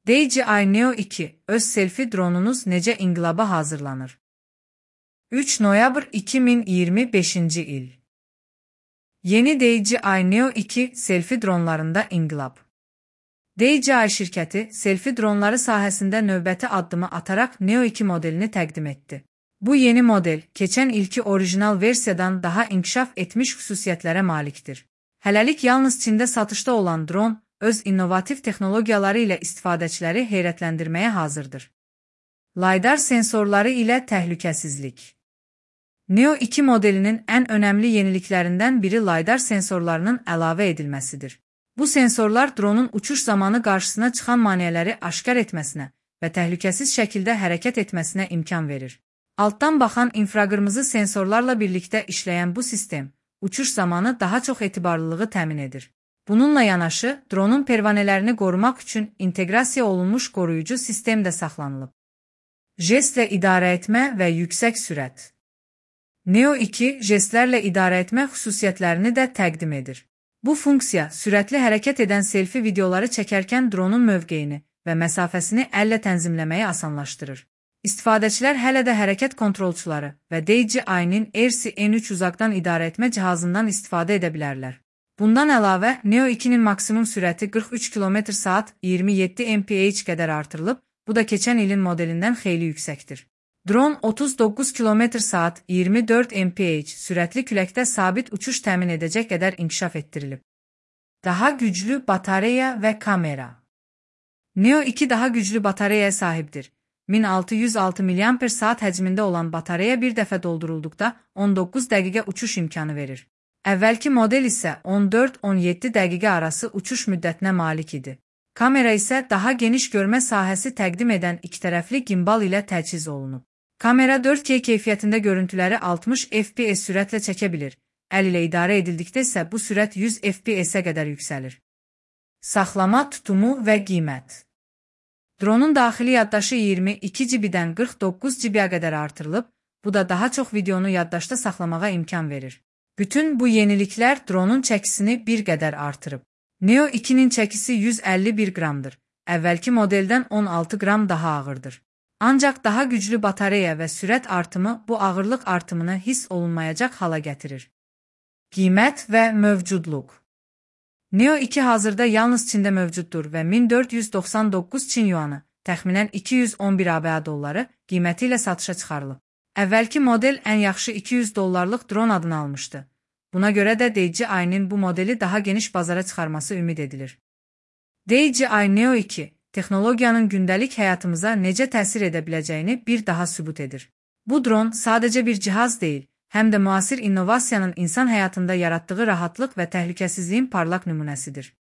DJI Neo 2 öz selfie dronunuz necə inqilaba hazırlanır? 3 noyabr 2025 il. Yeni DJI Neo 2 selfie dronlarında inqilab. DJI şirkəti selfie dronları sahəsində növbəti addımı ataraq Neo 2 modelini təqdim etdi. Bu yeni model, keçən ilki orijinal versiyadan daha inkişaf etmiş xüsusiyyətlərə malikdir. Hələlik yalnız Çində satışda olan dron, öz innovativ texnologiyaları ilə istifadəçiləri heyrətləndirməyə hazırdır. LiDAR sensorları ilə təhlükəsizlik. Neo 2 modelinin ən önəmli yeniliklərindən biri LiDAR sensorlarının əlavə edilməsidir. Bu sensorlar dronun uçuş zamanı qarşısına çıxan maneələri aşkar etməsinə və təhlükəsiz şəkildə hərəkət etməsinə imkan verir. Altdan baxan infraqırmızı sensorlarla birlikdə işləyən bu sistem, uçuş zamanı daha çox etibarlılığı təmin edir. Bununla yanaşı, dronun pervanələrini qorumaq üçün inteqrasiya olunmuş qoruyucu sistem də saxlanılıb. Jestlə idarə etmə və yüksək sürət. Neo 2 jestlərlə idarə etmə xüsusiyyətlərini də təqdim edir. Bu funksiya, sürətli hərəkət edən selfie videoları çəkərkən dronun mövqeyini və məsafəsini əllə tənzimləməyi asanlaşdırır. İstifadəçilər hələ də hərəkət kontrolçuları və DJI-nin Airsi N3 uzaqdan idarə etmə cihazından istifadə edə bilərlər. Bundan əlavə, Neo 2-nin maksimum sürəti 43 km/saat 27 mph qədər artırılıb, bu da keçən ilin modelindən xeyli yüksəkdir. Dron 39 km/saat 24 mph sürətli küləkdə sabit uçuş təmin edəcək qədər inkişaf etdirilib. Daha güclü batareya və kamera. Neo 2 daha güclü batareyaya sahibdir. 1606 mAh həcmində olan batareya bir dəfə doldurulduqda 19 dəqiqə uçuş imkanı verir. Əvvəlki model isə 14-17 dəqiqə arası uçuş müddətinə malik idi. Kamera isə daha geniş görmə sahəsi təqdim edən ikitərəfli gimbal ilə təchiz olunub. Kamera 4K keyfiyyətində görüntüləri 60 fps sürətlə çəkə bilir. Əl ilə idarə edildikdə isə bu sürət 100 fps-ə qədər yüksəlir. Saxlama tutumu və qiymət. Dronun daxili yaddaşı 22 GB-dən 49 GB-ə qədər artırılıb, bu da daha çox videonu yaddaşda saxlamağa imkan verir. Bütün bu yeniliklər dronun çəkisini bir qədər artırıb. Neo 2-nin çəkisi 151 qramdır. Əvvəlki modeldən 16 qram daha ağırdır. Ancaq daha güclü batareya və sürət artımı bu ağırlıq artımını hiss olunmayacaq hala gətirir. Qiymət və mövcudluq. Neo 2 hazırda yalnız Çində mövcuddur və 1499 Çin yuanı, təxminən 211 ABŞ dolları qiyməti ilə satışa çıxarılıb. Əvvəlki model ən yaxşı 200 dollarlıq dron adını almışdı. Buna görə də DJI-nin bu modeli daha geniş bazara çıxarması ümid edilir. DJI Neo 2 texnologiyanın gündəlik həyatımıza necə təsir edə biləcəyini bir daha sübut edir. Bu dron sadəcə bir cihaz deyil, həm də müasir innovasiyanın insan həyatında yaratdığı rahatlıq və təhlükəsizliyin parlaq nümunəsidir.